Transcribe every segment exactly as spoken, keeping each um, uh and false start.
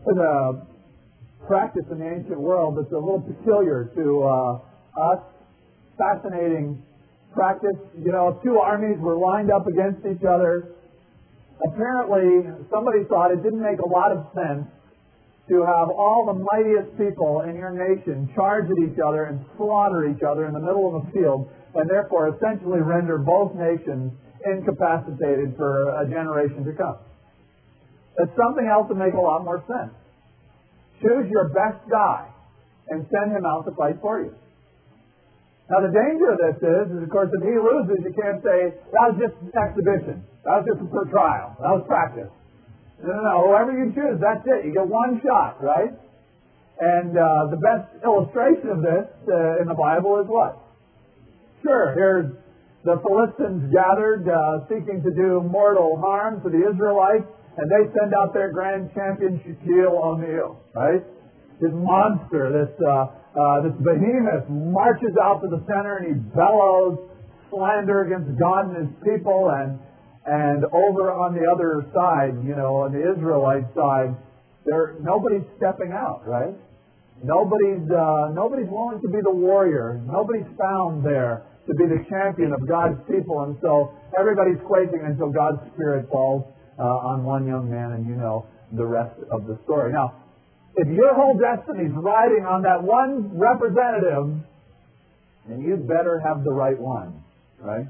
There's a practice in the ancient world that's a little peculiar to uh, us. Fascinating practice. You know, two armies were lined up against each other. Apparently, somebody thought it didn't make a lot of sense to have all the mightiest people in your nation charge at each other and slaughter each other in the middle of a field, and therefore essentially render both nations incapacitated for a generation to come. That's something else that makes a lot more sense. Choose your best guy and send him out to fight for you. Now the danger of this is, is of course, if he loses, you can't say, that was just an exhibition. That was just for trial. That was practice. No, no, no. Whoever you choose, that's it. You get one shot, right? And uh, the best illustration of this uh, in the Bible is what? Sure, here's the Philistines gathered, uh, seeking to do mortal harm to the Israelites, and they send out their grand champion, Shaquille O'Neal, right? This monster, this uh, uh, this behemoth marches out to the center, and he bellows slander against God and His people, and And over on the other side, you know, on the Israelite side, there nobody's stepping out, right? Nobody's uh, nobody's willing to be the warrior. Nobody's found there to be the champion of God's people, and so everybody's quaking until God's Spirit falls uh, on one young man, and you know the rest of the story. Now, if your whole destiny's riding on that one representative, then you'd better have the right one, right?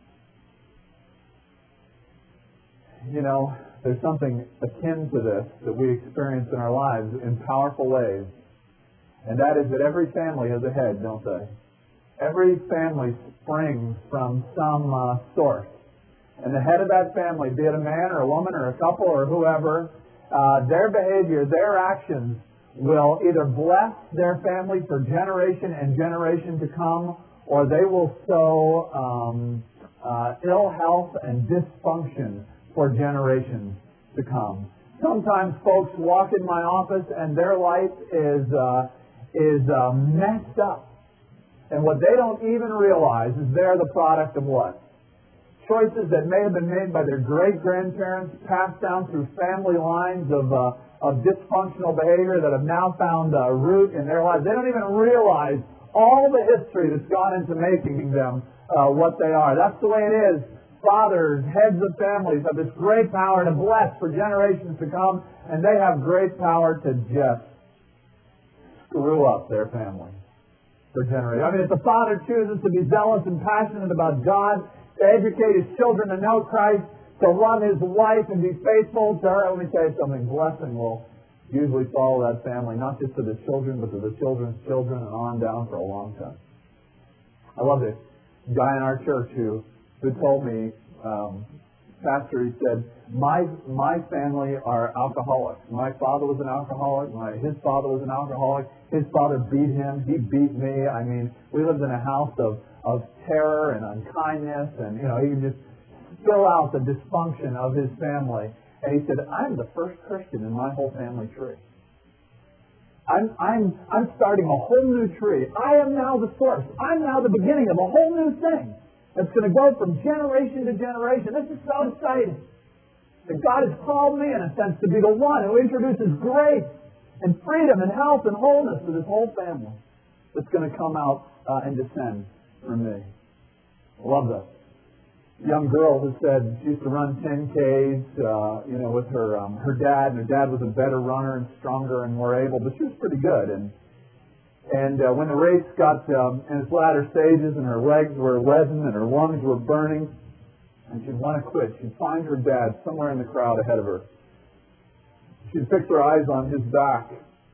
You know, there's something akin to this that we experience in our lives in powerful ways. And that is that every family has a head, don't they? Every family springs from some uh, source. And the head of that family, be it a man or a woman or a couple or whoever, uh, their behavior, their actions will either bless their family for generation and generation to come, or they will sow um, uh, ill health and dysfunction for generations to come. Sometimes folks walk in my office and their life is uh, is uh, messed up. And what they don't even realize is they're the product of what? Choices that may have been made by their great-grandparents, passed down through family lines of, uh, of dysfunctional behavior that have now found a root in their lives. They don't even realize all the history that's gone into making them uh, what they are. That's the way it is. Fathers, heads of families have this great power to bless for generations to come, and they have great power to just screw up their family for generations. I mean, if the father chooses to be zealous and passionate about God, to educate his children to know Christ, to love his wife and be faithful to her, let me tell you something, blessing will usually follow that family, not just to the children, but to the children's children and on down for a long time. I love this guy in our church who who told me, um, Pastor, he said, my my family are alcoholics. My father was an alcoholic. My his father was an alcoholic. His father beat him. He beat me. I mean, we lived in a house of, of terror and unkindness, and, you know, he could just spill out the dysfunction of his family. And he said, I'm the first Christian in my whole family tree. I'm, I'm, I'm starting a whole new tree. I am now the source. I'm now the beginning of a whole new thing. It's going to go from generation to generation. This is so exciting. That God has called me, in a sense, to be the one who introduces grace and freedom and health and wholeness to this whole family that's going to come out uh, and descend from me. I love that. Young girl who said she used to run ten Ks, uh, you know, with her um, her dad, and her dad was a better runner and stronger and more able, but she was pretty good. And And uh, when the race got um, in its latter stages and her legs were leaden and her lungs were burning and she'd want to quit, she'd find her dad somewhere in the crowd ahead of her. She'd fix her eyes on his back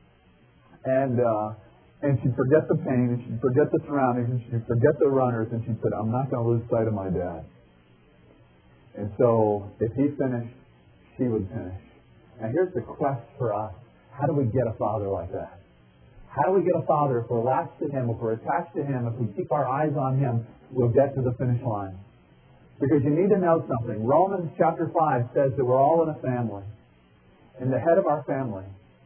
and uh, and she'd forget the pain and she'd forget the surroundings and she'd forget the runners and she'd say, I'm not going to lose sight of my dad. And so if he finished, she would finish. Now here's the quest for us. How do we get a father like that? How do we get a father? If we're latched to him, if we're attached to him, if we keep our eyes on him, we'll get to the finish line. Because you need to know something. Romans chapter five says that we're all in a family. And the head of our family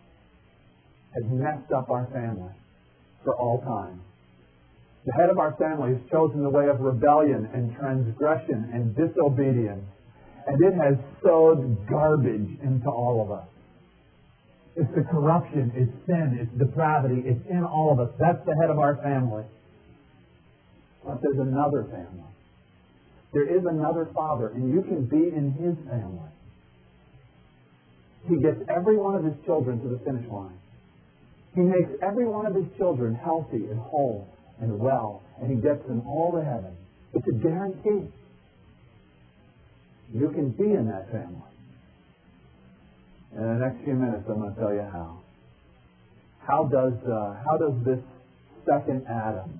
has messed up our family for all time. The head of our family has chosen the way of rebellion and transgression and disobedience. And it has sowed garbage into all of us. It's the corruption, it's sin, it's depravity, it's in all of us. That's the head of our family. But there's another family. There is another Father, and you can be in His family. He gets every one of His children to the finish line. He makes every one of His children healthy and whole and well, and He gets them all to heaven. It's a guarantee. You can be in that family. In the next few minutes, I'm going to tell you how. How does uh, how does this second Adam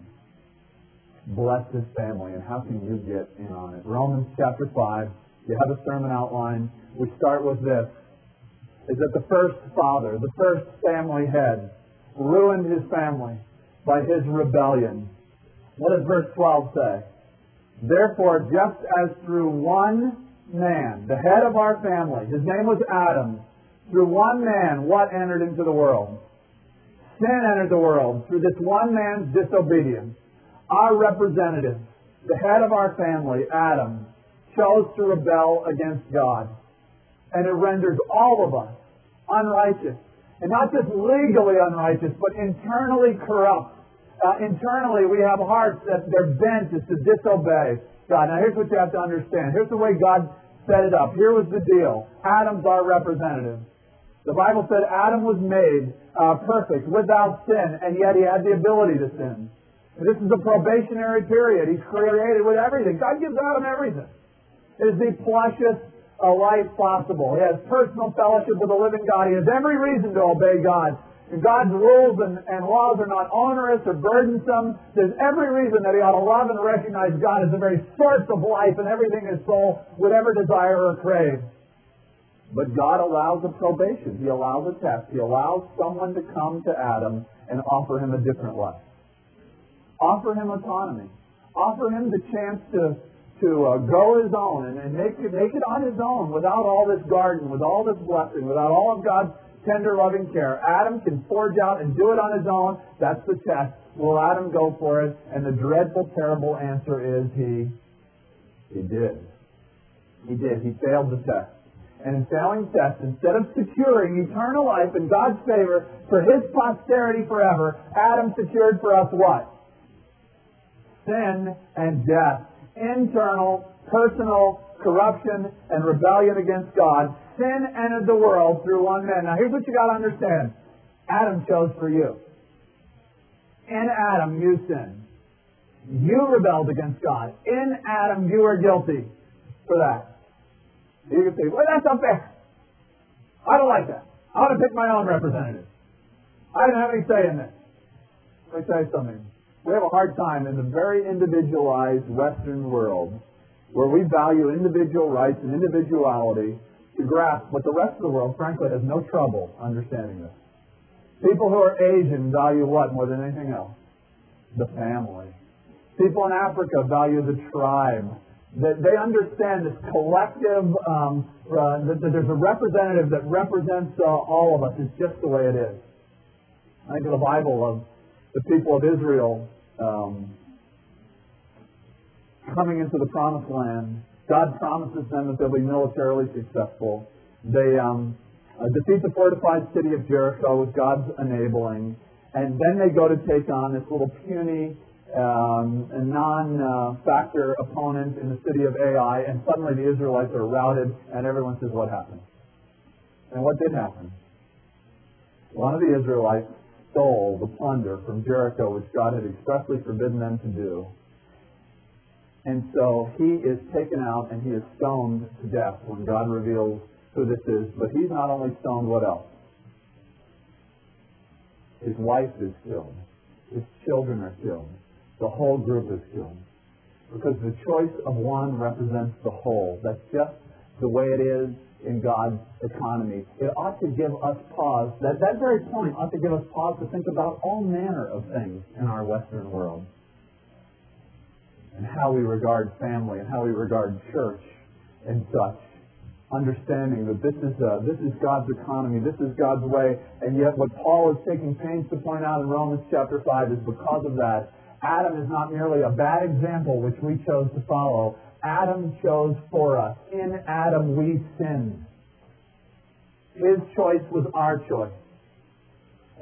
bless his family, and how can you get in on it? Romans chapter five. You have a sermon outline. We start with this: is that the first father, the first family head, ruined his family by his rebellion. What does verse twelve say? Therefore, just as through one man, the head of our family, his name was Adam, through one man, what entered into the world? Sin entered the world through this one man's disobedience. Our representative, the head of our family, Adam, chose to rebel against God. And it renders all of us unrighteous. And not just legally unrighteous, but internally corrupt. Uh, internally, we have hearts that their bent is to disobey God. Now, here's what you have to understand. Here's the way God set it up. Here was the deal. Adam's our representative. The Bible said Adam was made uh, perfect, without sin, and yet he had the ability to sin. And this is a probationary period. He's created with everything. God gives Adam everything. It is the plushest uh, life possible. He has personal fellowship with the living God. He has every reason to obey God. And God's rules and, and laws are not onerous or burdensome. There's every reason that he ought to love and recognize God as the very source of life and everything his soul would ever desire or crave. But God allows a probation. He allows a test. He allows someone to come to Adam and offer him a different life. Offer him autonomy. Offer him the chance to, to uh, go his own and, and make, it, make it on his own without all this garden, with all this blessing, without all of God's tender, loving care. Adam can forge out and do it on his own. That's the test. Will Adam go for it? And the dreadful, terrible answer is he, he did. He did. He failed the test. And in failing the test, instead of securing eternal life in God's favor for His posterity forever, Adam secured for us what? Sin and death. Internal, personal corruption and rebellion against God. Sin entered the world through one man. Now here's what you got to understand. Adam chose for you. In Adam you sinned. You rebelled against God. In Adam you are guilty for that. You can say, well, that's unfair. I don't like that. I want to pick my own representative. I didn't have any say in this. Let me tell you something. We have a hard time in the very individualized Western world where we value individual rights and individuality to grasp what the rest of the world, frankly, has no trouble understanding this. People who are Asian value what more than anything else? The family. People in Africa value the tribe. That they understand this collective, um, uh, that, that there's a representative that represents uh, all of us. It's just the way it is. I think of the Bible of the people of Israel um, coming into the Promised Land. God promises them that they'll be militarily successful. They um, uh, defeat the fortified city of Jericho with God's enabling. And then they go to take on this little puny, um, non-factor uh, opponent in the city of Ai. And suddenly the Israelites are routed, and everyone says, what happened? And what did happen? One of the Israelites stole the plunder from Jericho, which God had expressly forbidden them to do. And so he is taken out and he is stoned to death when God reveals who this is. But he's not only stoned, what else? His wife is killed. His children are killed. The whole group is killed. Because the choice of one represents the whole. That's just the way it is in God's economy. It ought to give us pause. That, that very point ought to give us pause to think about all manner of things in our Western world. And how we regard family, and how we regard church, and such. Understanding that this is uh, this is God's economy, this is God's way, and yet what Paul is taking pains to point out in Romans chapter five is because of that, Adam is not merely a bad example which we chose to follow. Adam chose for us. In Adam we sinned. His choice was our choice.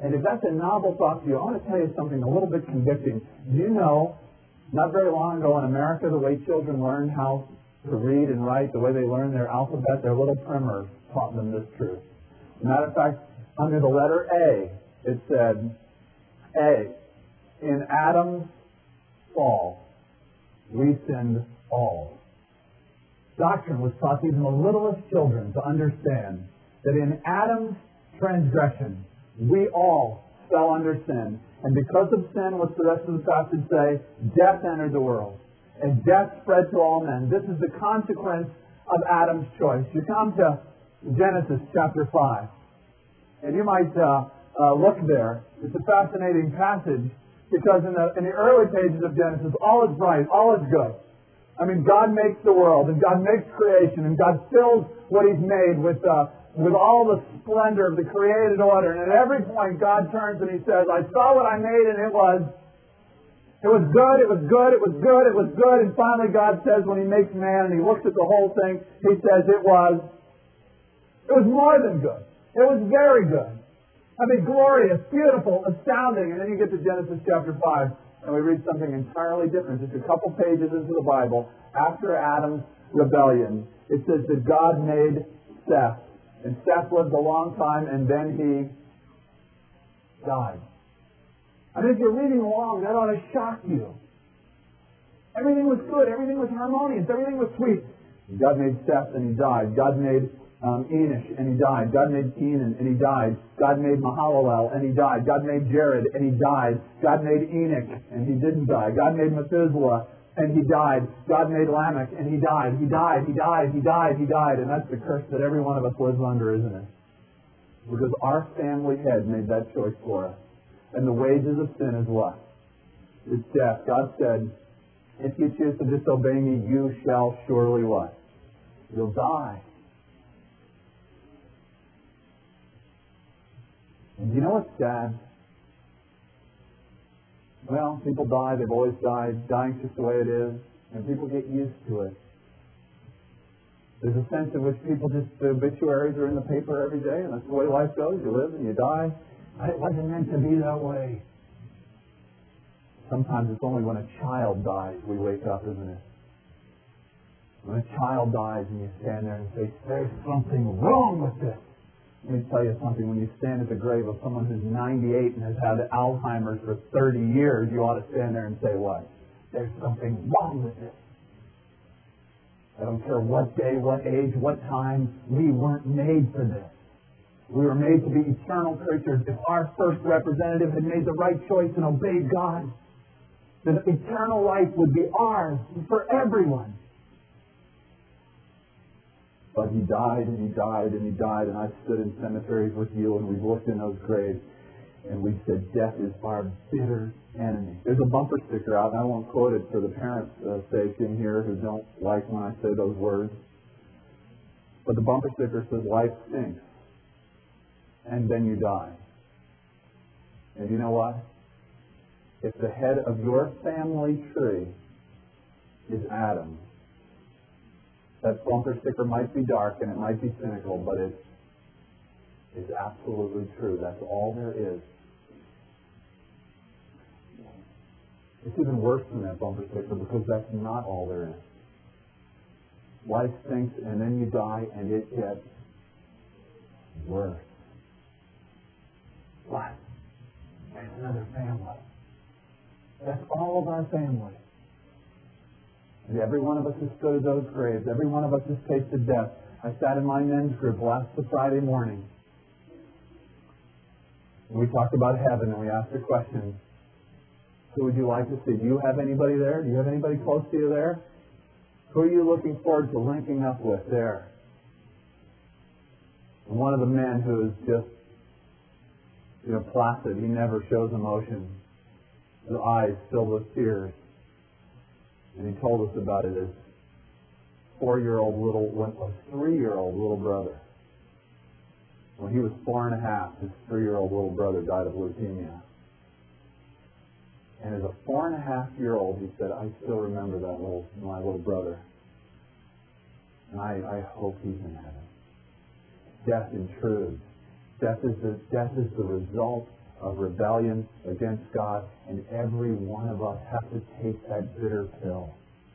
And if that's a novel thought to you, I want to tell you something a little bit convicting. Do you know, not very long ago in America, the way children learned how to read and write, the way they learned their alphabet, their little primers taught them this truth. As a matter of fact, under the letter A, it said, A, in Adam's fall, we sinned all. Doctrine was taught even the littlest children to understand that in Adam's transgression, we all fell under sin. And because of sin, what's the rest of the passage say? Death entered the world. And death spread to all men. This is the consequence of Adam's choice. You come to Genesis chapter five. And you might uh, uh, look there. It's a fascinating passage because in the, in the early pages of Genesis, all is bright, all is good. I mean, God makes the world, and God makes creation, and God fills what He's made with uh, with all the splendor of the created order. And at every point, God turns and He says, I saw what I made, and it was, it was good, it was good, it was good, it was good. And finally, God says, when He makes man, and He looks at the whole thing, He says it was, it was more than good. It was very good. I mean, glorious, beautiful, astounding. And then you get to Genesis chapter five, and we read something entirely different. Just a couple pages into the Bible, after Adam's rebellion, it says that God made Seth. And Seth lived a long time, and then he died. I mean, if you're reading along, that ought to shock you. Everything was good. Everything was harmonious. Everything was sweet. God made Seth, and he died. God made um, Enosh, and he died. God made Kenan, and he died. God made Mahalalel, and he died. God made Jared, and he died. God made Enoch, and he didn't die. God made Methuselah, and he died. God made Lamech, and he died. He died, he died, he died, he died. And that's the curse that every one of us lives under, isn't it? Because our family head made that choice for us. And the wages of sin is what? It's death. God said, if you choose to disobey me, you shall surely what? You'll die. And you know what's sad? Well, people die. They've always died. Dying's just the way it is. And people get used to it. There's a sense in which people just, the obituaries are in the paper every day, and that's the way life goes. You live and you die. It wasn't meant to be that way. Sometimes it's only when a child dies we wake up, isn't it? When a child dies and you stand there and say, there's something wrong with this. Let me tell you something. When you stand at the grave of someone who's ninety-eight and has had Alzheimer's for thirty years, you ought to stand there and say, what? There's something wrong with this. I don't care what day, what age, what time. We weren't made for this. We were made to be eternal creatures. If our first representative had made the right choice and obeyed God, then eternal life would be ours for everyone. But he died, and he died, and he died, and I've stood in cemeteries with you, and we've looked in those graves, and we've said, death is our bitter enemy. There's a bumper sticker out, and I won't quote it for the parents' uh, sake in here who don't like when I say those words. But the bumper sticker says, life stinks, and then you die. And you know what? If the head of your family tree is Adam, that bumper sticker might be dark and it might be cynical, but it is absolutely true. That's all there is. It's even worse than that bumper sticker because that's not all there is. Life stinks and then you die and it gets worse. What? There's another family. That's all of our family. And every one of us has stood at those graves. Every one of us has tasted death. I sat in my men's group last Friday morning. And we talked about heaven and we asked a question. Who would you like to see? Do you have anybody there? Do you have anybody close to you there? Who are you looking forward to linking up with there? And one of the men who is just, you know, placid. He never shows emotion. His eyes filled with tears. And he told us about it. His four-year-old little, well, three-year-old little brother. When he was four and a half, his three-year-old little brother died of leukemia. And as a four and a half year old, he said, I still remember that little, my little brother. And I, I hope he's in heaven. Death intrudes. Death is the, death is the result of rebellion against God, and every one of us have to take that bitter pill.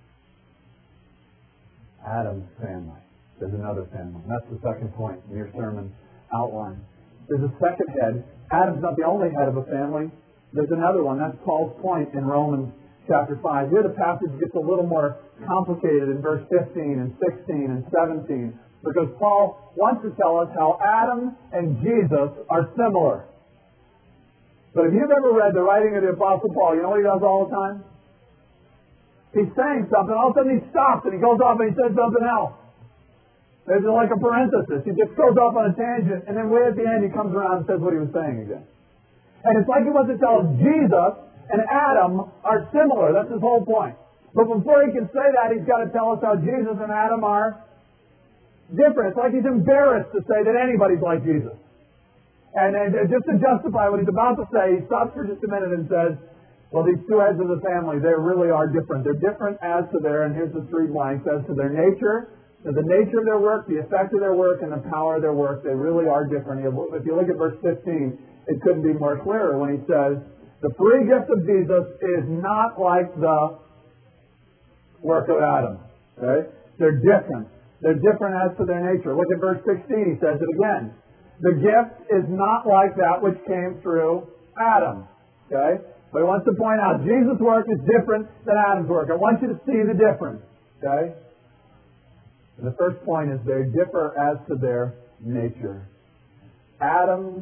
Adam's family. There's another family. That's the second point in your sermon outline. There's a second head. Adam's not the only head of a family. There's another one. That's Paul's point in Romans chapter five. Here the passage gets a little more complicated in verse fifteen and sixteen and seventeen, because Paul wants to tell us how Adam and Jesus are similar. But if you've ever read the writing of the Apostle Paul, you know what he does all the time? He's saying something, all of a sudden he stops and he goes off and he says something else. There's like a parenthesis. He just goes off on a tangent, and then way at the end he comes around and says what he was saying again. And it's like he wants to tell us Jesus and Adam are similar. That's his whole point. But before he can say that, he's got to tell us how Jesus and Adam are different. It's like he's embarrassed to say that anybody's like Jesus. And, and just to justify what he's about to say, he stops for just a minute and says, well, these two heads of the family, they really are different. They're different as to their, and here's the three blanks, as to their nature, to the nature of their work, the effect of their work, and the power of their work. They really are different. If you look at verse fifteen, it couldn't be more clearer when he says, the free gift of Jesus is not like the work of Adam. Okay? They're different. They're different as to their nature. Look at verse sixteen. He says it again. The gift is not like that which came through Adam. Okay? But he wants to point out Jesus' work is different than Adam's work. I want you to see the difference. Okay? And the first point is they differ as to their nature. Adam's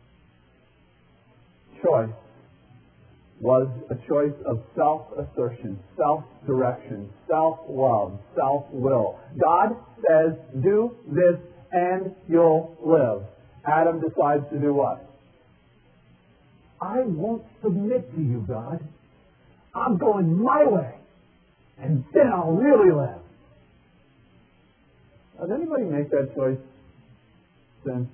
choice was a choice of self-assertion, self-direction, self-love, self-will. God says, do this and you'll live. Adam decides to do what? I won't submit to you, God. I'm going my way, and then I'll really live. Does anybody make that choice since?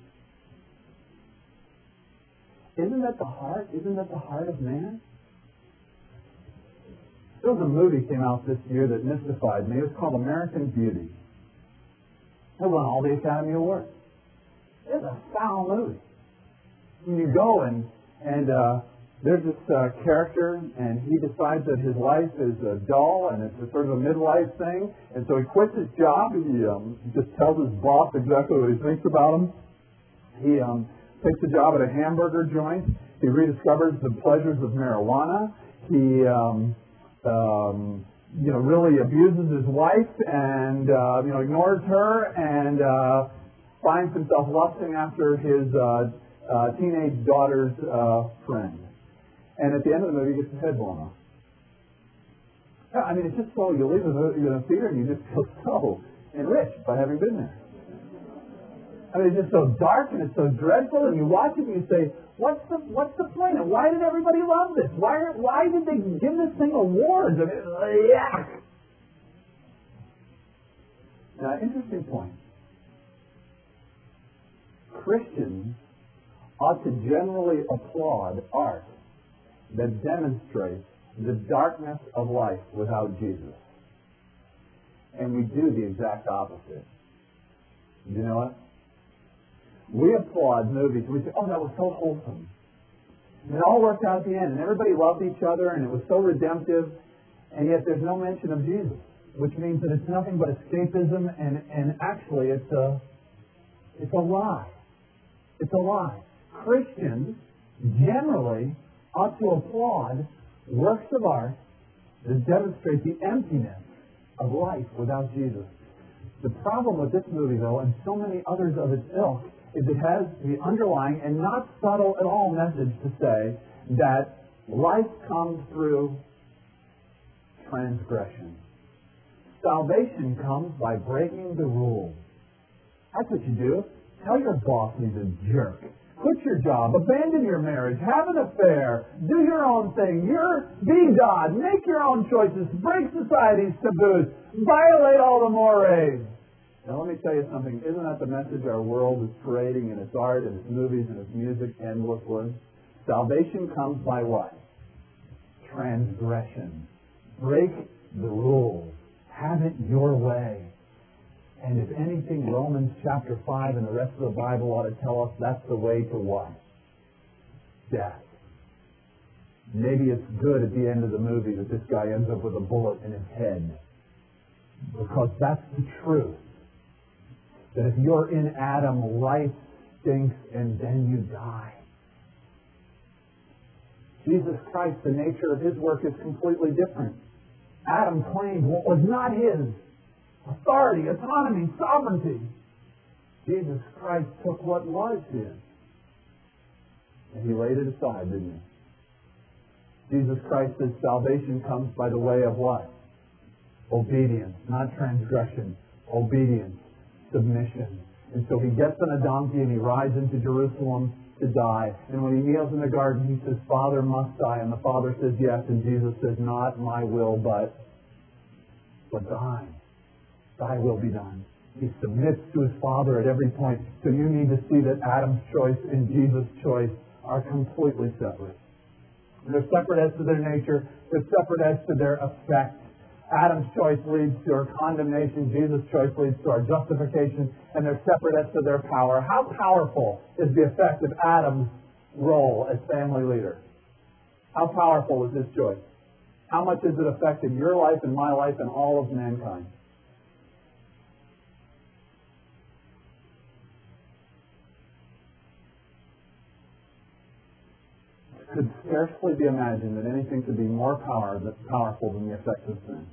Isn't that the heart? Isn't that the heart of man? There was a movie came out this year that mystified me. It was called American Beauty. It won all the Academy Awards. It's a foul movie. When you go and and uh, there's this uh, character, and he decides that his life is uh, dull, and it's a sort of a midlife thing, and so he quits his job. He um, just tells his boss exactly what he thinks about him. He um, takes a job at a hamburger joint. He rediscovers the pleasures of marijuana. He um, um, you know, really abuses his wife and uh, you know, ignores her, and uh, finds himself lusting after his uh, uh, teenage daughter's uh, friend. And at the end of the movie, he gets his head blown off. Yeah, I mean, it's just so, you leave the you know, theater and you just feel so enriched by having been there. I mean, it's just so dark and it's so dreadful, and you watch it and you say, what's the what's the point? And why did everybody love this? Why why did they give this thing awards? I mean, yeah. Now, interesting point. Christians ought to generally applaud art that demonstrates the darkness of life without Jesus. And we do the exact opposite. You know what? We applaud movies. We say, oh, that was so wholesome. And it all worked out at the end. And everybody loved each other, and it was so redemptive. And yet there's no mention of Jesus, which means that it's nothing but escapism, and, and actually it's a, it's a lie. It's a lie. Christians generally ought to applaud works of art that demonstrate the emptiness of life without Jesus. The problem with this movie, though, and so many others of its ilk, is it has the underlying and not subtle at all message to say that life comes through transgression. Salvation comes by breaking the rules. That's what you do. Tell your boss he's a jerk. Quit your job. Abandon your marriage. Have an affair. Do your own thing. You're, be God. Make your own choices. Break society's taboos. Violate all the mores. Now let me tell you something. Isn't that the message our world is parading in its art and its movies and its music endlessly? Salvation comes by what? Transgression. Break the rules. Have it your way. And if anything, Romans chapter five and the rest of the Bible ought to tell us that's the way to what? death. Maybe it's good at the end of the movie that this guy ends up with a bullet in his head. Because that's the truth. That if you're in Adam, life stinks and then you die. Jesus Christ, the nature of His work is completely different. Adam claimed what was not his. Authority, autonomy, sovereignty. Jesus Christ took what was His. And He laid it aside, didn't He? Jesus Christ says salvation comes by the way of what? Obedience, not transgression. Obedience, submission. And so He gets on a donkey and He rides into Jerusalem to die. And when He kneels in the garden, He says, Father, must I? And the Father says, yes. And Jesus says, not my will, but, but thine. Thy will be done. He submits to His Father at every point. So you need to see that Adam's choice and Jesus' choice are completely separate. They're separate as to their nature. They're separate as to their effect. Adam's choice leads to our condemnation. Jesus' choice leads to our justification. And they're separate as to their power. How powerful is the effect of Adam's role as family leader? How powerful is his choice? How much has it affected your life and my life and all of mankind? It could scarcely be imagined that anything could be more power, powerful than the effect of sin.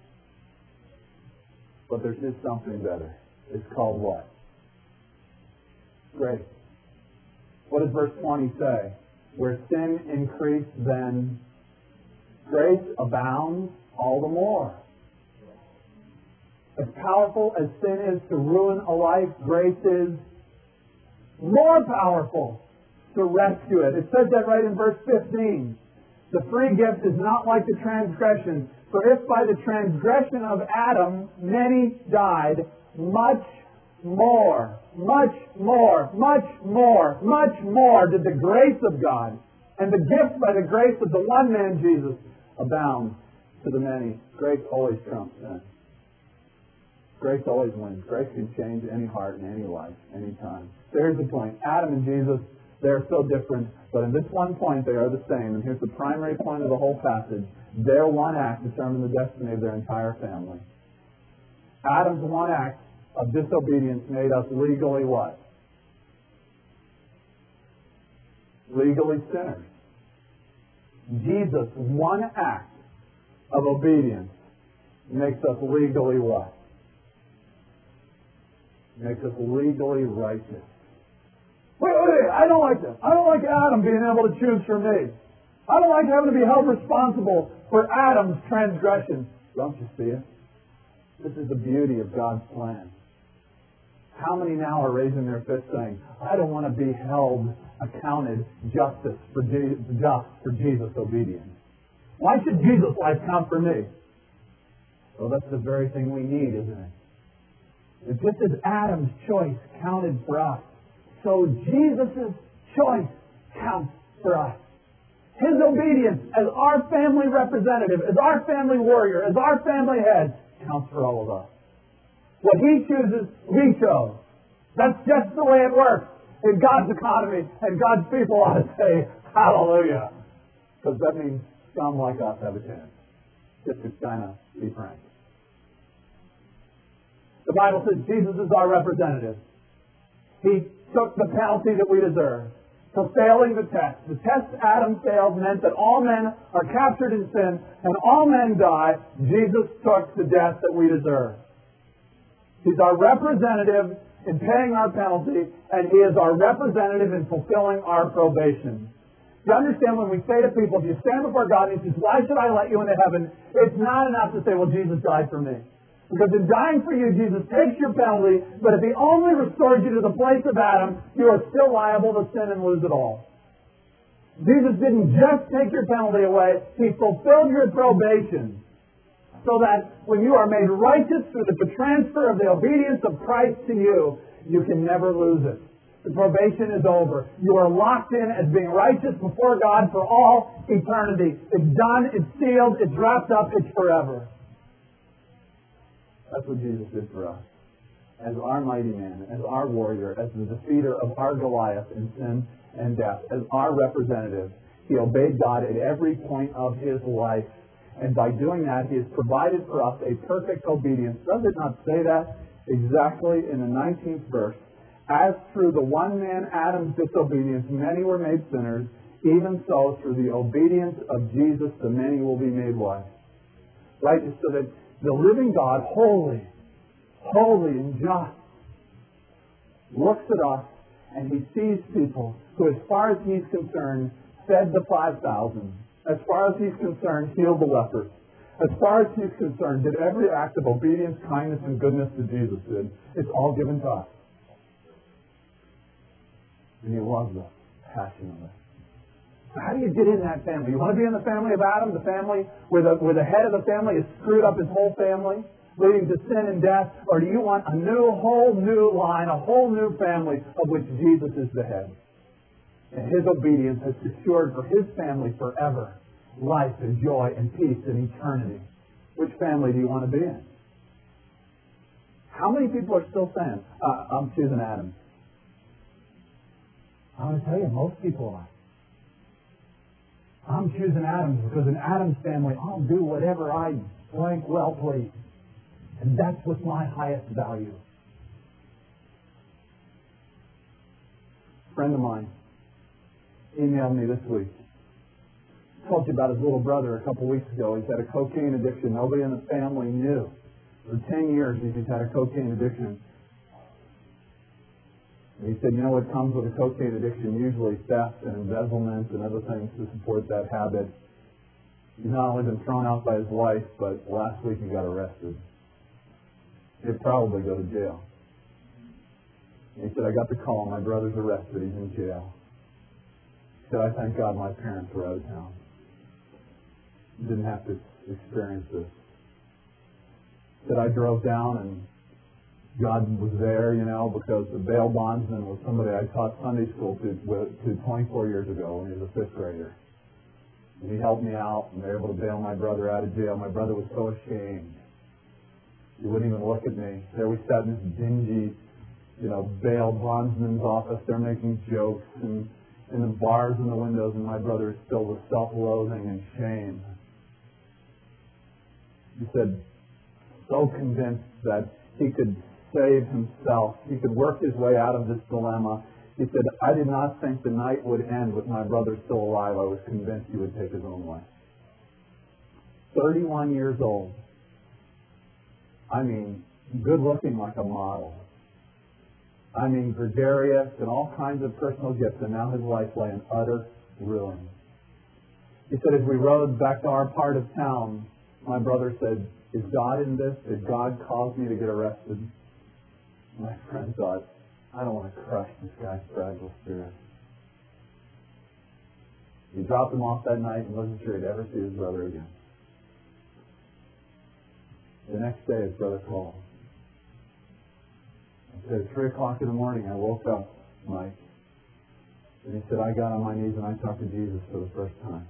But there is something better. It's called what? Grace. What does verse twenty say? Where sin increased, then grace abounds all the more. As powerful as sin is to ruin a life, grace is more powerful to rescue it. It says that right in verse fifteen. The free gift is not like the transgression. For if by the transgression of Adam many died, much more, much more, much more, much more did the grace of God and the gift by the grace of the one man Jesus abound to the many. Grace always trumps sin. Grace always wins. Grace can change any heart and any life, any time. So here's the point. Adam and Jesus, they're so different, but in this one point they are the same. And here's the primary point of the whole passage. Their one act determined the destiny of their entire family. Adam's one act of disobedience made us legally what? Legally sinners. Jesus' one act of obedience makes us legally what? Makes us legally righteous. Wait, wait, wait, I don't like this. I don't like Adam being able to choose for me. I don't like having to be held responsible for Adam's transgression. Don't you see it? This is the beauty of God's plan. How many now are raising their fists saying, I don't want to be held, accounted justice for Je- just for Jesus' obedience. Why should Jesus' life count for me? Well, that's the very thing we need, isn't it? It's just as Adam's choice counted for us, so Jesus' choice counts for us. His obedience as our family representative, as our family warrior, as our family head, counts for all of us. What He chooses, we chose. That's just the way it works in God's economy, and God's people ought to say, hallelujah. Because that means some like us have a chance. Just to kind of be frank. The Bible says Jesus is our representative. He took the penalty that we deserve for failing the test. The test Adam failed meant that all men are captured in sin and all men die. Jesus took the death that we deserve. He's our representative in paying our penalty, and He is our representative in fulfilling our probation. You understand when we say to people, if you stand before God and He says, why should I let you into heaven? It's not enough to say, well, Jesus died for me. Because in dying for you, Jesus takes your penalty, but if He only restores you to the place of Adam, you are still liable to sin and lose it all. Jesus didn't just take your penalty away, He fulfilled your probation. So that when you are made righteous through the transfer of the obedience of Christ to you, you can never lose it. The probation is over. You are locked in as being righteous before God for all eternity. It's done, it's sealed, it's wrapped up, it's forever. That's what Jesus did for us. as our mighty man, as our warrior, as the defeater of our Goliath in sin and death, as our representative. He obeyed God at every point of his life. And by doing that, he has provided for us a perfect obedience. Does it not say that exactly in the nineteenth verse? As through the one man Adam's disobedience many were made sinners, even so through the obedience of Jesus the many will be made what? Right? So that the living God, holy, holy and just, looks at us and he sees people who, as far as he's concerned, fed the five thousand. As far as he's concerned, healed the lepers. As far as he's concerned, did every act of obedience, kindness, and goodness that Jesus did. It's all given to us. And he loves us passionately. So how do you get in that family? You want to be in the family of Adam, the family where the, where the head of the family has screwed up his whole family, leading to sin and death? Or do you want a new, whole new line, a whole new family of which Jesus is the head? And his obedience has secured for his family forever life and joy and peace and eternity. Which family do you want to be in? How many people are still saying, uh, I'm choosing Adam? I'm going to tell you, most people are. I'm choosing Adam because in Adam's family, I'll do whatever I blank well please. And that's what's my highest value. A friend of mine emailed me this week. I told you about his little brother a couple weeks ago. He's had a cocaine addiction. Nobody in the family knew. For ten years he's had a cocaine addiction. And he said, you know what comes with a cocaine addiction? Usually theft and embezzlement and other things to support that habit. He's not only been thrown out by his wife, but last week he got arrested. He'd probably go to jail. And he said, I got the call. My brother's arrested. He's in jail. He said, I thank God my parents were out of town. Didn't have to experience this. He said, I drove down and God was there, you know, because the bail bondsman was somebody I taught Sunday school to, to twenty-four years ago when he was a fifth grader. And he helped me out, and they were able to bail my brother out of jail. My brother was so ashamed. He wouldn't even look at me. There we sat in this dingy, you know, bail bondsman's office. They're making jokes, and in the bars and the windows, and my brother is filled with self-loathing and shame. He said, so convinced that he could save himself, he could work his way out of this dilemma. He said, I did not think the night would end with my brother still alive. I was convinced he would take his own life. thirty-one years old. I mean, good looking like a model. I mean, gregarious and all kinds of personal gifts, and now his life lay in utter ruin. He said, as we rode back to our part of town, my brother said, is God in this? Did God cause me to get arrested? My friend thought, I don't want to crush this guy's fragile spirit. He dropped him off that night and wasn't sure he'd ever see his brother again. The next day, his brother called. He said, at three o'clock in the morning, I woke up, Mike. And he said, I got on my knees and I talked to Jesus for the first time.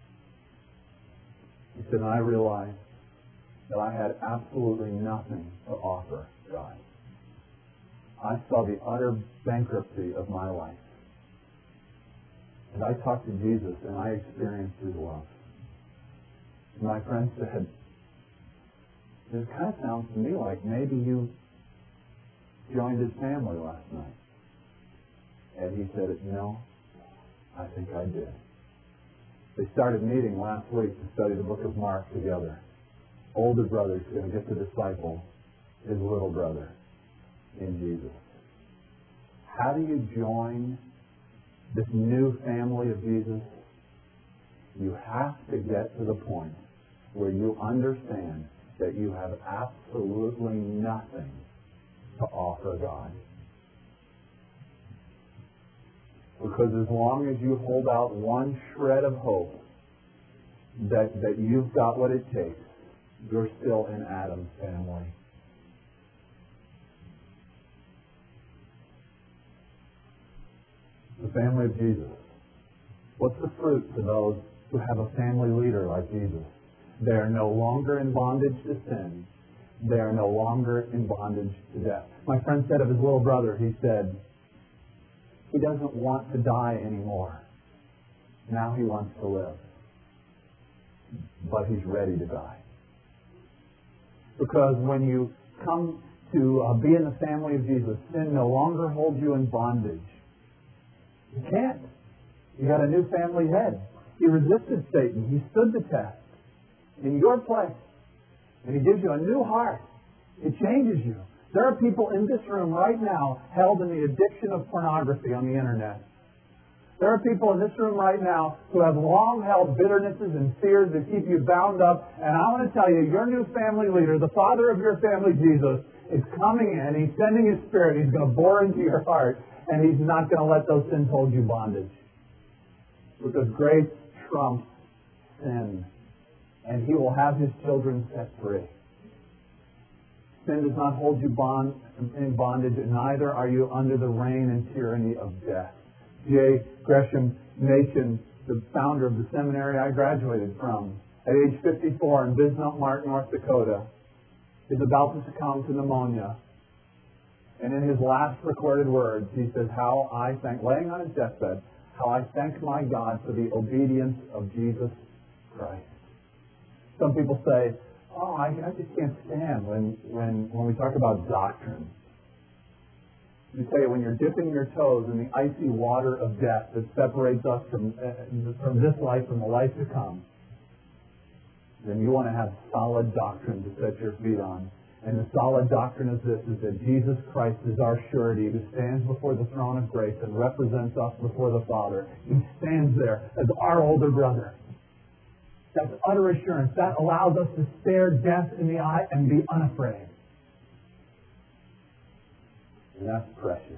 He said, and I realized that I had absolutely nothing to offer God. I saw the utter bankruptcy of my life. And I talked to Jesus and I experienced his love. And my friend said, it kind of sounds to me like maybe you joined his family last night. And he said, no, I think I did. They started meeting last week to study the book of Mark together. Older brother's going to get to disciple his little brother in Jesus. How do you join this new family of Jesus? You have to get to the point where you understand that you have absolutely nothing to offer God. Because as long as you hold out one shred of hope that, that you've got what it takes, you're still in Adam's family. The family of Jesus. What's the fruit to those who have a family leader like Jesus? They are no longer in bondage to sin. they are no longer in bondage to death. My friend said of his little brother, he said, he doesn't want to die anymore. Now he wants to live. But he's ready to die. Because when you come to uh, be in the family of Jesus, sin no longer holds you in bondage. You can't. You got a new family head. He resisted Satan. He stood the test in your place. And He gives you a new heart. It changes you. There are people in this room right now held in the addiction of pornography on the internet. There are people in this room right now who have long-held bitternesses and fears that keep you bound up. And I want to tell you, your new family leader, the Father of your family, Jesus, is coming in. He's sending His Spirit. He's going to bore into your heart. And He's not going to let those sins hold you bondage. Because grace trumps sin. And He will have His children set free. Sin does not hold you bond, in bondage, and neither are you under the reign and tyranny of death. J. Gresham Machen, the founder of the seminary I graduated from, at age fifty-four in Bismarck, North Dakota, is about to succumb to pneumonia. And in his last recorded words, he says, how I thank, laying on his deathbed, how I thank my God for the obedience of Jesus Christ. Some people say, oh, I, I just can't stand when, when, when we talk about doctrine. You tell you, when you're dipping your toes in the icy water of death that separates us from, uh, from this life and the life to come, then you want to have solid doctrine to set your feet on. And the solid doctrine is this, is that Jesus Christ is our surety who stands before the throne of grace and represents us before the Father. He stands there as our older brother. That's utter assurance. That allows us to stare death in the eye and be unafraid. And that's precious.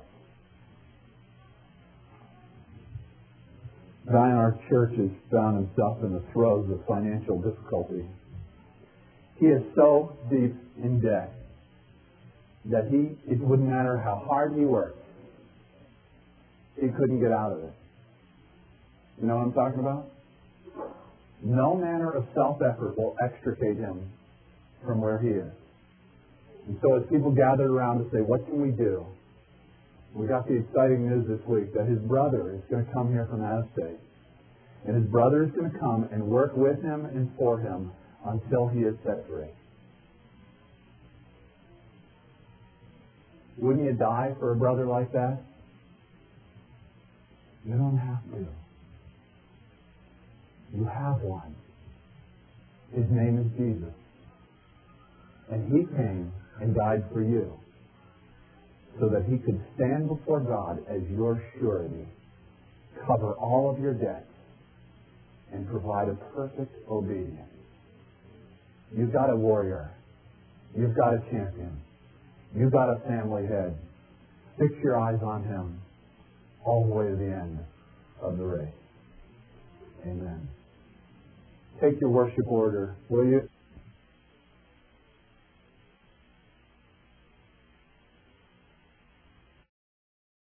A guy in our church has found himself in the throes of financial difficulty. He is so deep in debt that he, it wouldn't matter how hard he worked, he couldn't get out of it. You know what I'm talking about? No manner of self-effort will extricate him from where he is. And so as people gathered around to say, what can we do? We got the exciting news this week that his brother is going to come here from out of state. And his brother is going to come and work with him and for him until he is set free. Wouldn't you die for a brother like that? You don't have to. You have one. His name is Jesus. And He came and died for you so that He could stand before God as your surety, cover all of your debts, and provide a perfect obedience. You've got a warrior. You've got a champion. You've got a family head. Fix your eyes on Him all the way to the end of the race. Amen. Take your worship order, will you?